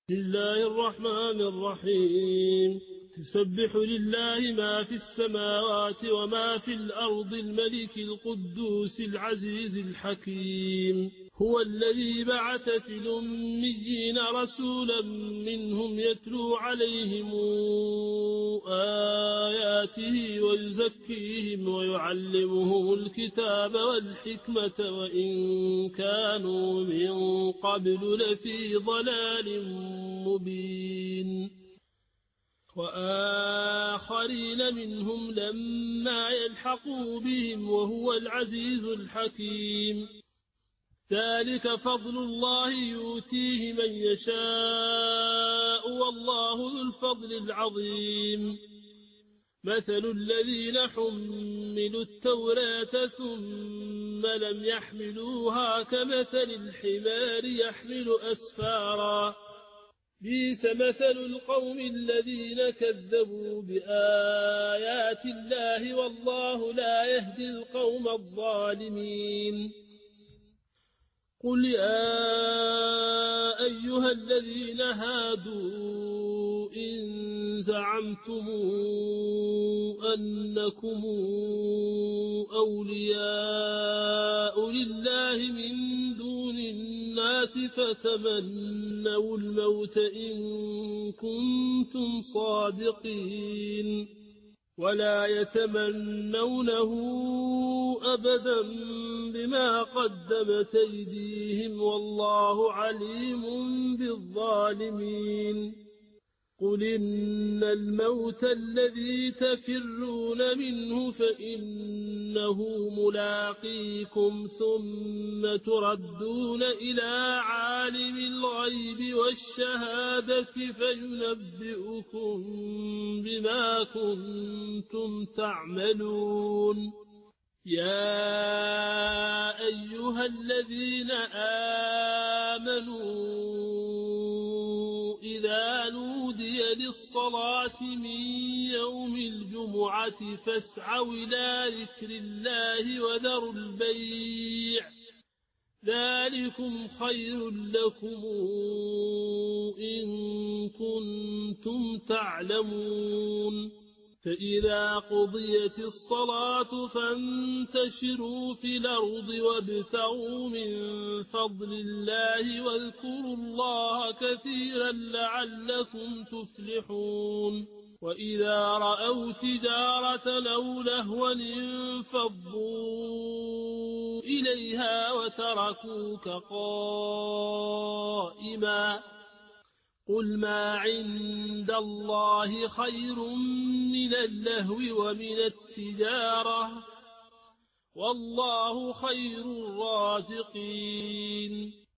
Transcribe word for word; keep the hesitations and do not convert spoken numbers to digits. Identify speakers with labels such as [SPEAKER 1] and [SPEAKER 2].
[SPEAKER 1] بسم الله الرحمن الرحيم. يسبح لله ما في السماوات وما في الأرض الملك القدوس العزيز الحكيم. هو الذي بعث في الأميين رسولا منهم يتلو عليهم آياته ويزكيهم ويعلمهم الكتاب والحكمة وإن كانوا من قبل لفي ضلال مبين. وآخرين منهم لما يلحقوا بهم وهو العزيز الحكيم. ذلك فضل الله يؤتيه من يشاء والله ذو الفضل العظيم. مثل الذين حملوا التوراة ثم لم يحملوها كمثل الحمار يحمل أسفارا بئس مثل القوم الذين كذبوا بآيات الله والله لا يهدي القوم الظالمين. قل يا أيها الذين هادوا إن زعمتم أنكم أولياء لله من دون الناس فتمنوا الموت إن كنتم صادقين ولا يتمنونه أبدا بما قدمت أيديهم والله عليم بالظالمين. قل إن الموت الذي تفرون منه فإنه ملاقيكم ثم تردون إلى عالم الغيب والشهادة فينبئكم بما كنتم تعملون. يا أيها الذين آمنوا إذا نودي للصلاة من يوم الجمعة فاسعوا إلى ذكر الله وذروا البيع ذلكم خير لكم إن كنتم تعلمون. فإذا قضيت الصلاة فانتشروا في الأرض وابتغوا من فضل الله واذكروا الله كثيرا لعلكم تفلحون. وإذا رأوا تجارة أو لهوا انفضوا إليها وتركوك قائما قل ما عند الله خير من اللهو ومن التجارة والله خير الرازقين.